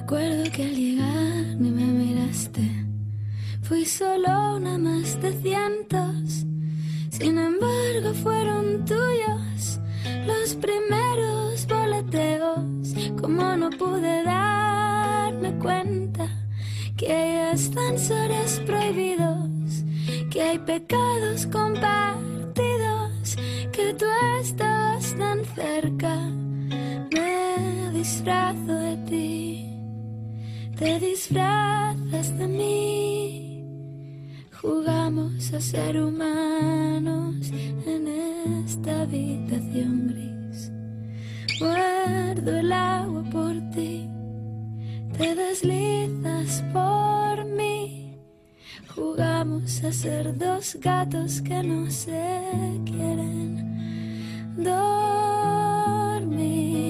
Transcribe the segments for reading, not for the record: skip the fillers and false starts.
Recuerdo que al llegar ni me miraste. Fui solo una más de cientos. Sin embargo fueron tuyos los primeros voleteos. Como no pude darme cuenta que hay ascensores prohibidos, que hay pecados compartidos, que tú estabas tan cerca. Me disfrazo de ti, te disfrazas de mí. Jugamos a ser humanos en esta habitación gris. Muerdo el agua por ti, te deslizas por mí. Jugamos a ser dos gatos que no se quieren dormir.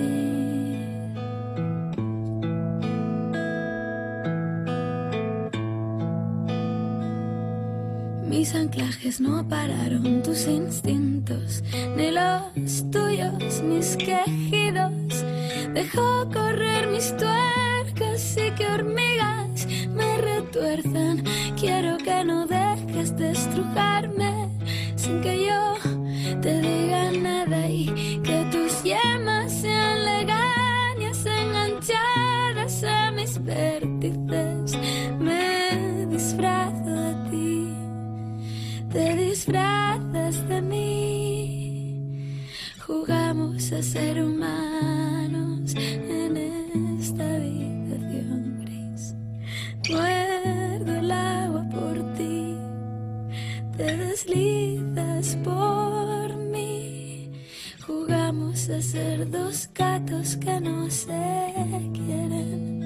Mis anclajes no pararon, tus instintos, ni los tuyos, mis quejidos. Dejó correr mis tuercas y que hormigas me retuerzan. Quiero que no dejes de estrujarme sin que yo te diga nada, y que tus yemas sean legañas enganchadas a mis vértices. Me disfrazo de ti, te disfrazas de mí. Jugamos a ser humanos en esta habitación gris. Muerdo el agua por ti, te deslizas por mí. Jugamos a ser dos gatos que no se quieren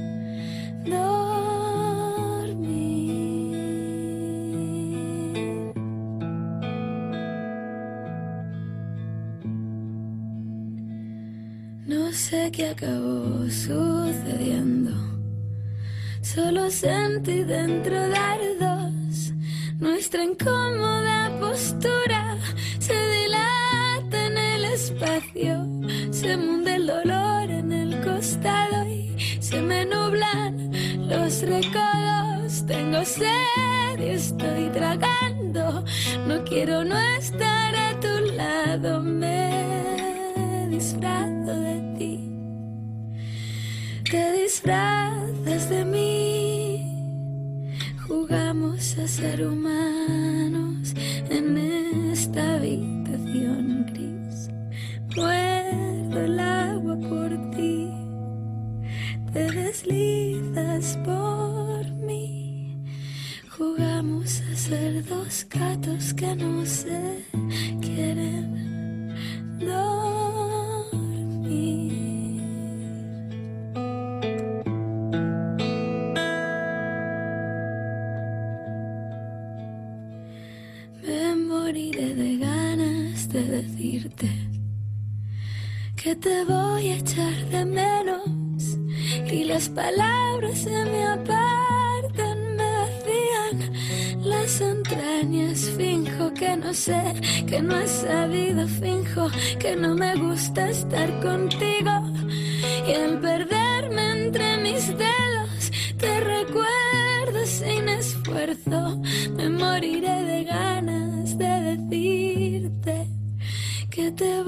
dormir. No sé qué acabó sucediendo, solo sentí dentro dardos. Nuestra incómoda postura se dilata en el espacio. Se me hunde el dolor en el costado y se me nublan los recodos. Tengo sed y estoy tragando. No quiero no estar a tu lado. Me disfrazo de ti, te disfrazas de mí. Jugamos a ser humanos en esta habitación gris. Muerdo el agua por ti, te deslizas por mí. Jugamos a ser dos gatos que no se quieren dormir. Me moriré de ganas de decirte que te voy a echar de menos, y las palabras se me apartan, me vacían las entrañas. Finjo que no sé, que no he sabido, finjo que no me gusta estar contigo, y al perderme entre mis dedos te recuerdo sin esfuerzo. Me moriré de ganas de decirte que te